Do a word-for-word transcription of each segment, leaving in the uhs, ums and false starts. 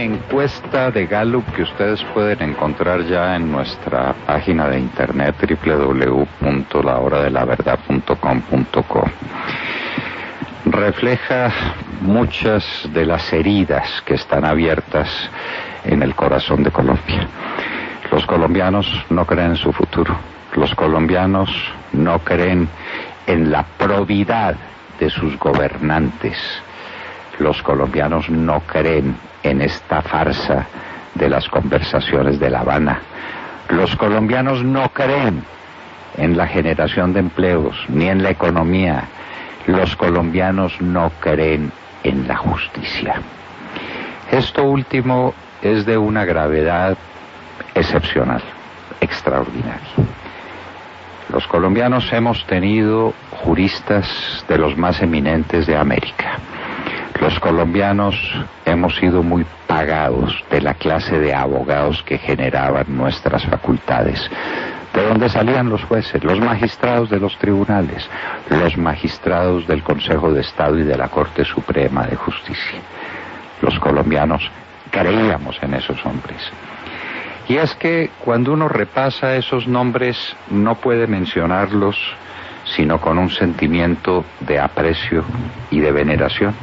encuesta de Gallup que ustedes pueden encontrar ya en nuestra página de internet doble u doble u doble u punto la hora de la verdad punto com punto co. Refleja muchas de las heridas que están abiertas en el corazón de Colombia. Los colombianos no creen en su futuro. Los colombianos no creen en la probidad de sus gobernantes. Los colombianos no creen en esta farsa de las conversaciones de La Habana. Los colombianos no creen en la generación de empleos, ni en la economía. Los colombianos no creen en la justicia. Esto último es de una gravedad excepcional, extraordinaria. Los colombianos hemos tenido juristas de los más eminentes de América. Los colombianos hemos sido muy pagados de la clase de abogados que generaban nuestras facultades. ¿De dónde salían los jueces? Los magistrados de los tribunales, los magistrados del Consejo de Estado y de la Corte Suprema de Justicia. Los colombianos creíamos en esos hombres. Y es que cuando uno repasa esos nombres no puede mencionarlos sino con un sentimiento de aprecio y de veneración.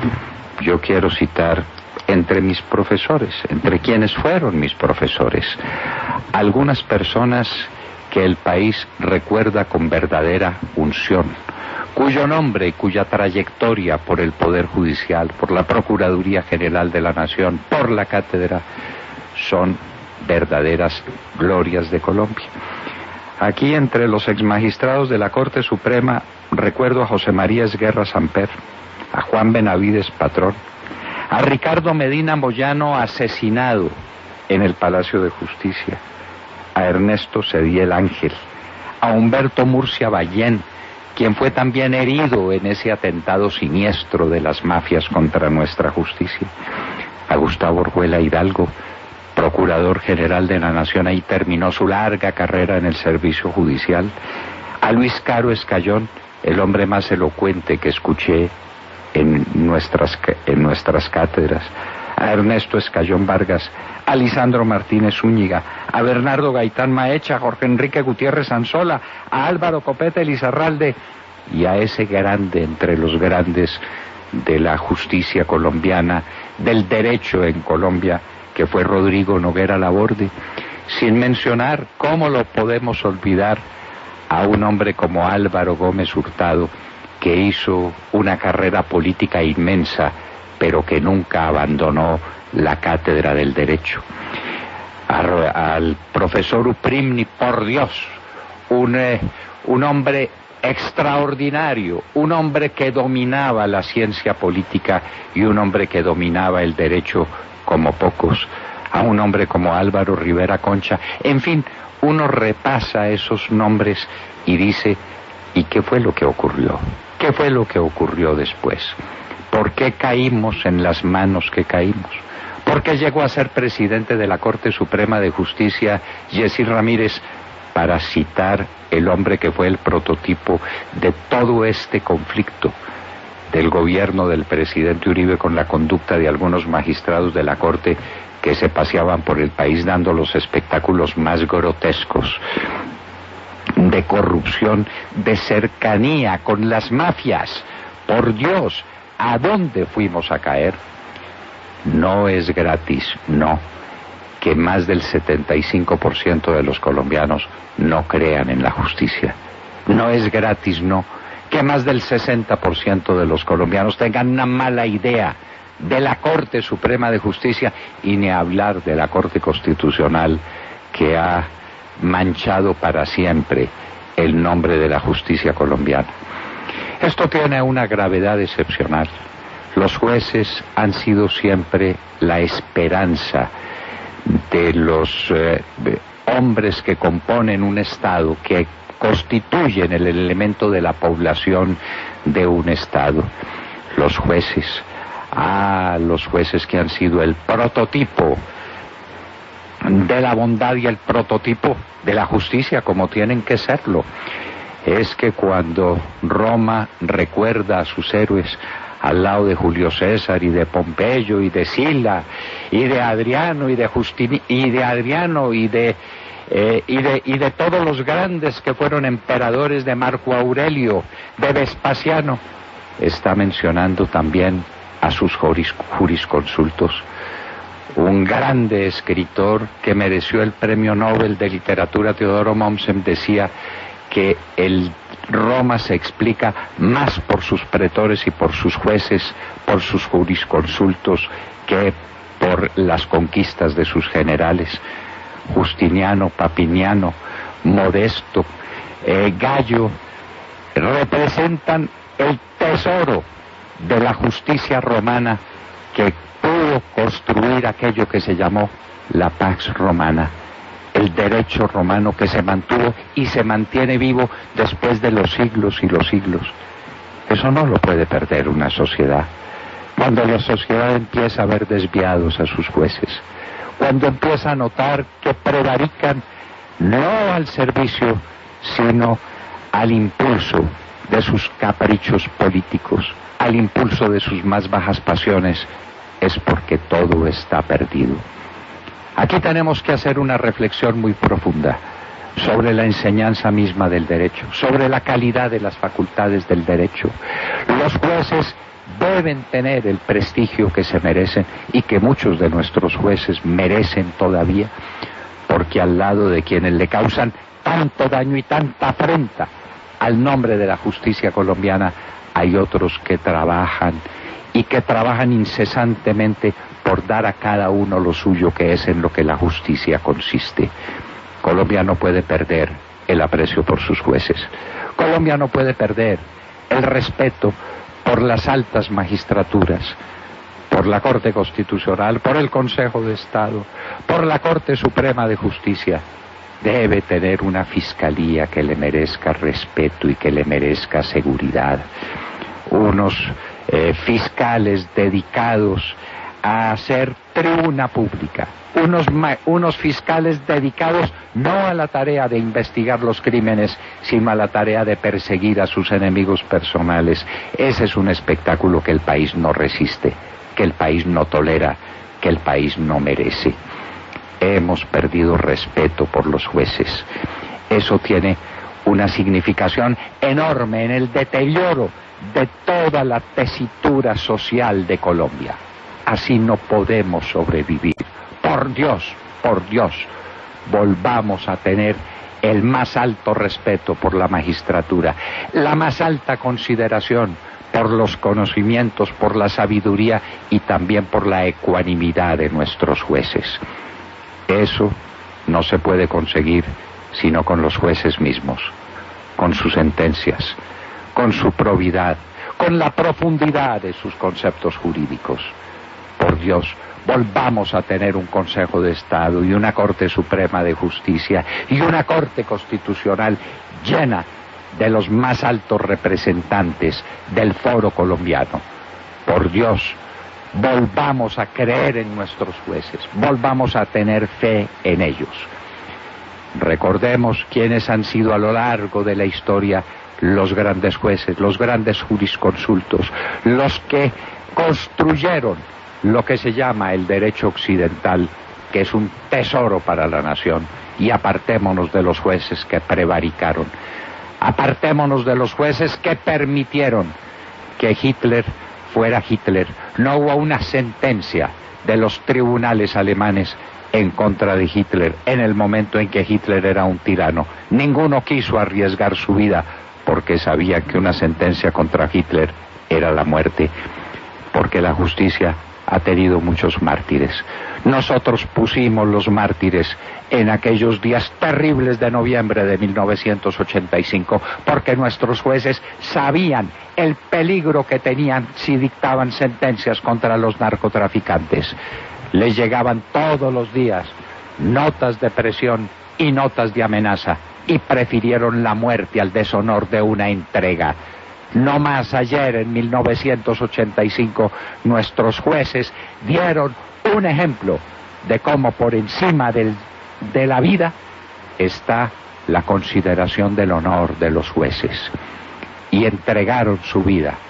Yo quiero citar entre mis profesores, entre quienes fueron mis profesores, algunas personas que el país recuerda con verdadera unción, cuyo nombre y cuya trayectoria por el Poder Judicial, por la Procuraduría General de la Nación, por la Cátedra, son verdaderas glorias de Colombia. Aquí entre los exmagistrados de la Corte Suprema recuerdo a José María Esguerra Samper, a Juan Benavides Patrón, a Ricardo Medina Moyano asesinado en el Palacio de Justicia, a Ernesto Cediel Ángel, a Humberto Murcia Ballén, quien fue también herido en ese atentado siniestro de las mafias contra nuestra justicia, a Gustavo Orjuela Hidalgo, Procurador General de la Nación, ahí terminó su larga carrera en el servicio judicial, a Luis Caro Escayón, el hombre más elocuente que escuché en nuestras, en nuestras cátedras, a Ernesto Escayón Vargas, a Lisandro Martínez Zúñiga, a Bernardo Gaitán Maecha, a Jorge Enrique Gutiérrez Anzola, a Álvaro Copete Lizarralde y a ese grande entre los grandes de la justicia colombiana, del derecho en Colombia, que fue Rodrigo Noguera Laborde, sin mencionar, ¿cómo lo podemos olvidar?, a un hombre como Álvaro Gómez Hurtado, que hizo una carrera política inmensa, pero que nunca abandonó la cátedra del derecho. Al, al profesor Uprimni, por Dios, un, eh, un hombre extraordinario, un hombre que dominaba la ciencia política y un hombre que dominaba el derecho como pocos, a un hombre como Álvaro Rivera Concha. En fin, uno repasa esos nombres y dice, ¿y qué fue lo que ocurrió? ¿Qué fue lo que ocurrió después? ¿Por qué caímos en las manos que caímos? ¿Por qué llegó a ser presidente de la Corte Suprema de Justicia Yesir Ramírez, para citar el hombre que fue el prototipo de todo este conflicto del gobierno del presidente Uribe con la conducta de algunos magistrados de la Corte que se paseaban por el país dando los espectáculos más grotescos de corrupción, de cercanía con las mafias? Por Dios, ¿a dónde fuimos a caer? No es gratis, no, que más del setenta y cinco por ciento de los colombianos no crean en la justicia. No es gratis, no, que más del sesenta por ciento de los colombianos tengan una mala idea de la Corte Suprema de Justicia, y ni hablar de la Corte Constitucional, que ha manchado para siempre el nombre de la justicia colombiana. Esto tiene una gravedad excepcional. Los jueces han sido siempre la esperanza de los eh, de hombres que componen un Estado, que constituyen el elemento de la población de un Estado. Los jueces, ah, los jueces que han sido el prototipo de la bondad y el prototipo de la justicia, como tienen que serlo. Es que cuando Roma recuerda a sus héroes, al lado de Julio César y de Pompeyo y de Sila y de Adriano y de Justini y de Adriano y de eh, y de y de todos los grandes que fueron emperadores, de Marco Aurelio, de Vespasiano, está mencionando también a sus juris, jurisconsultos. Un grande escritor que mereció el premio Nobel de Literatura, Teodoro Mommsen, decía que el Roma se explica más por sus pretores y por sus jueces, por sus jurisconsultos, que por las conquistas de sus generales. Justiniano, Papiniano, Modesto, eh, Gallo, representan el tesoro de la justicia romana que pudo construir aquello que se llamó la Pax Romana, el derecho romano que se mantuvo y se mantiene vivo después de los siglos y los siglos. Eso no lo puede perder una sociedad. Cuando la sociedad empieza a ver desviados a sus jueces, cuando empieza a notar que prevarican no al servicio, sino al impulso de sus caprichos políticos, al impulso de sus más bajas pasiones, es porque todo está perdido. Aquí tenemos que hacer una reflexión muy profunda sobre la enseñanza misma del derecho, sobre la calidad de las facultades del derecho. Los jueces deben tener el prestigio que se merecen y que muchos de nuestros jueces merecen todavía, porque al lado de quienes le causan tanto daño y tanta afrenta al nombre de la justicia colombiana, hay otros que trabajan y que trabajan incesantemente por dar a cada uno lo suyo, que es en lo que la justicia consiste. Colombia no puede perder el aprecio por sus jueces. Colombia no puede perder el respeto por las altas magistraturas, por la Corte Constitucional, por el Consejo de Estado, por la Corte Suprema de Justicia. Debe tener una fiscalía que le merezca respeto y que le merezca seguridad. Unos eh, fiscales dedicados a hacer tribuna pública, unos, unos fiscales dedicados no a la tarea de investigar los crímenes, sino a la tarea de perseguir a sus enemigos personales. Ese es un espectáculo que el país no resiste, que el país no tolera, que el país no merece. Hemos perdido respeto por los jueces. Eso tiene una significación enorme en el deterioro de toda la tesitura social de Colombia. Así no podemos sobrevivir. Por Dios, por Dios, volvamos a tener el más alto respeto por la magistratura, la más alta consideración por los conocimientos, por la sabiduría y también por la ecuanimidad de nuestros jueces. Eso no se puede conseguir sino con los jueces mismos, con sus sentencias, con su probidad, con la profundidad de sus conceptos jurídicos. Por Dios, volvamos a tener un Consejo de Estado y una Corte Suprema de Justicia y una Corte Constitucional llena de los más altos representantes del foro colombiano. Por Dios, volvamos a creer en nuestros jueces, volvamos a tener fe en ellos. Recordemos quiénes han sido a lo largo de la historia los grandes jueces, los grandes jurisconsultos, los que construyeron lo que se llama el derecho occidental, que es un tesoro para la nación, y apartémonos de los jueces que prevaricaron, apartémonos de los jueces que permitieron que Hitler fuera Hitler. No hubo una sentencia de los tribunales alemanes en contra de Hitler en el momento en que Hitler era un tirano. Ninguno quiso arriesgar su vida porque sabía que una sentencia contra Hitler era la muerte, porque la justicia ha tenido muchos mártires. Nosotros pusimos los mártires en aquellos días terribles de noviembre de mil novecientos ochenta y cinco, porque nuestros jueces sabían el peligro que tenían si dictaban sentencias contra los narcotraficantes. Les llegaban todos los días notas de presión y notas de amenaza, y prefirieron la muerte al deshonor de una entrega. No más ayer, en mil novecientos ochenta y cinco, nuestros jueces dieron un ejemplo de cómo por encima del, de la vida está la consideración del honor de los jueces. Y entregaron su vida,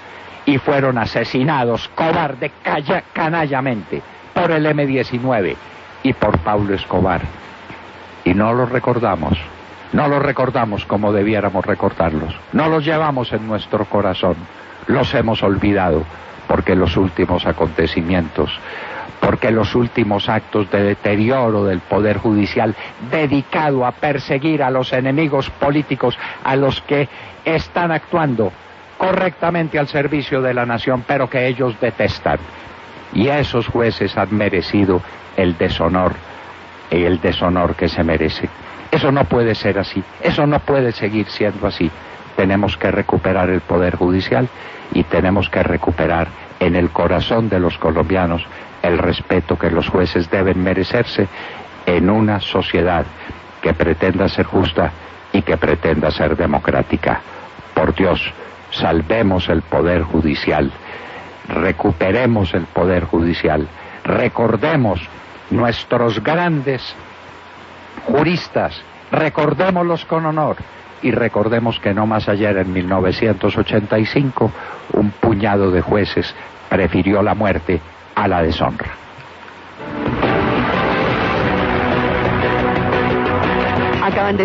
y fueron asesinados cobarde, calla, canallamente por el eme diecinueve y por Pablo Escobar. Y no los recordamos, no los recordamos como debiéramos recordarlos, no los llevamos en nuestro corazón, los hemos olvidado, porque los últimos acontecimientos, porque los últimos actos de deterioro del Poder Judicial dedicado a perseguir a los enemigos políticos, a los que están actuando correctamente al servicio de la nación, pero que ellos detestan. Y esos jueces han merecido el deshonor, el deshonor que se merece. Eso no puede ser así, eso no puede seguir siendo así. Tenemos que recuperar el Poder Judicial y tenemos que recuperar en el corazón de los colombianos el respeto que los jueces deben merecerse en una sociedad que pretenda ser justa y que pretenda ser democrática. Por Dios, salvemos el Poder Judicial, recuperemos el Poder Judicial, recordemos nuestros grandes juristas, recordémoslos con honor y recordemos que no más ayer, en mil novecientos ochenta y cinco, un puñado de jueces prefirió la muerte a la deshonra. Acaban de